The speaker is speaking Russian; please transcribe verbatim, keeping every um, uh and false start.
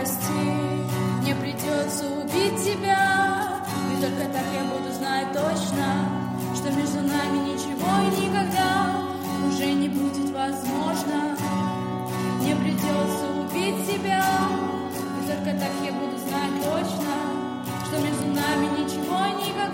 прости, мне придется убить тебя. И только так я буду знать точно, что между нами ничего и никогда уже не будет возможно. Мне придется убить тебя. И только так я буду знать точно, что между нами ничего и никогда